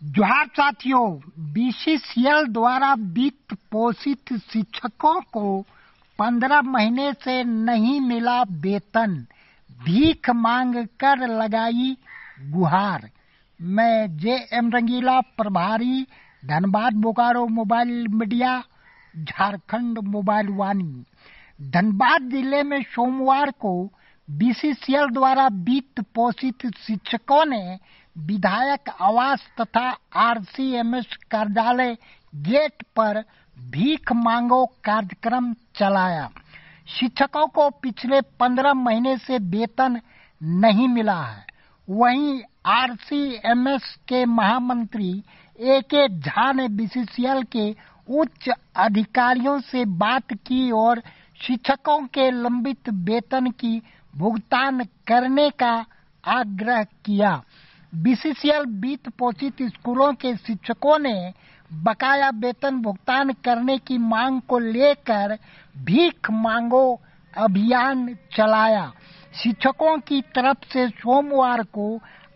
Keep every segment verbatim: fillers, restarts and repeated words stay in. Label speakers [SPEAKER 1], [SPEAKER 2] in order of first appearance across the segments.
[SPEAKER 1] जोहार साथियों, बीसीसीएल द्वारा वित्त पोषित शिक्षकों को पंद्रह महीने से नहीं मिला वेतन, भीख मांग कर लगाई गुहार। मैं जे एम रंगीला, प्रभारी Dhanbad Bokaro mobile media, Jharkhand mobile Vaani. Dhanbad जिले में सोमवार को बीसीसीएल द्वारा वित्त पोषित शिक्षकों ने विधायक आवास तथा आरसीएमएस कार्यालय गेट पर भीख मांगो कार्यक्रम चलाया। शिक्षकों को पिछले पंद्रह महीने से वेतन नहीं मिला है। वहीं आरसीएमएस के महामंत्री ए के झा ने बीसीसीएल के उच्च अधिकारियों से बात की और शिक्षकों के लंबित वेतन की भुगतान करने का आग्रह किया। बीसीसीएल वित्त पोषित स्कूलों के शिक्षकों ने बकाया वेतन भुगतान करने की मांग को लेकर भीख मांगो अभियान चलाया। शिक्षकों की तरफ से सोमवार को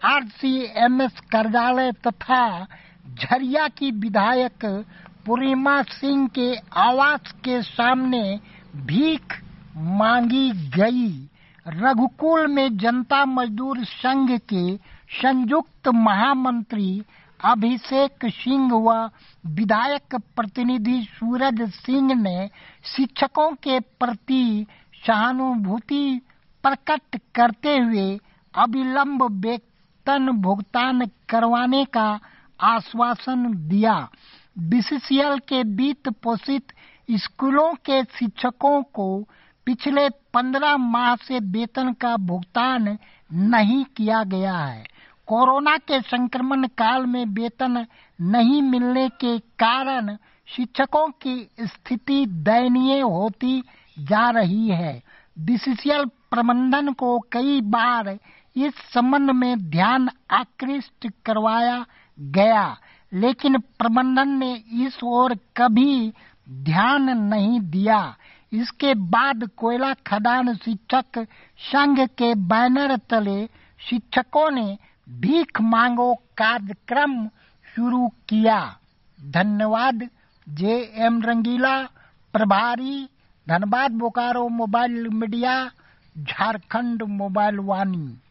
[SPEAKER 1] आरसीएमएस कार्यालय तथा झरिया की विधायक पूर्णिमा सिंह के आवास के सामने भीख मांगी गई। रघुकुल में जनता मजदूर संघ के संयुक्त महामंत्री अभिषेक सिंह व विधायक प्रतिनिधि सूरज सिंह ने शिक्षकों के प्रति सहानुभूति प्रकट करते हुए अविलंब वेतन भुगतान करवाने का आश्वासन दिया। बीसीसीएल के वित्त पोषित स्कूलों के शिक्षकों को पिछले पंद्रह माह से वेतन का भुगतान नहीं किया गया है। कोरोना के संक्रमण काल में वेतन नहीं मिलने के कारण शिक्षकों की स्थिति दयनीय होती जा रही है। बीसीसीएल प्रबंधन को कई बार इस संबंध में ध्यान आकृष्ट करवाया गया, लेकिन प्रबंधन ने इस ओर कभी ध्यान नहीं दिया। इसके बाद कोयला खदान शिक्षक संघ के बैनर तले शिक्षकों ने भीख मांगो कार्यक्रम शुरू किया। धन्यवाद। जे एम रंगीला, प्रभारी Dhanbad Bokaro mobile media, Jharkhand mobile वाणी।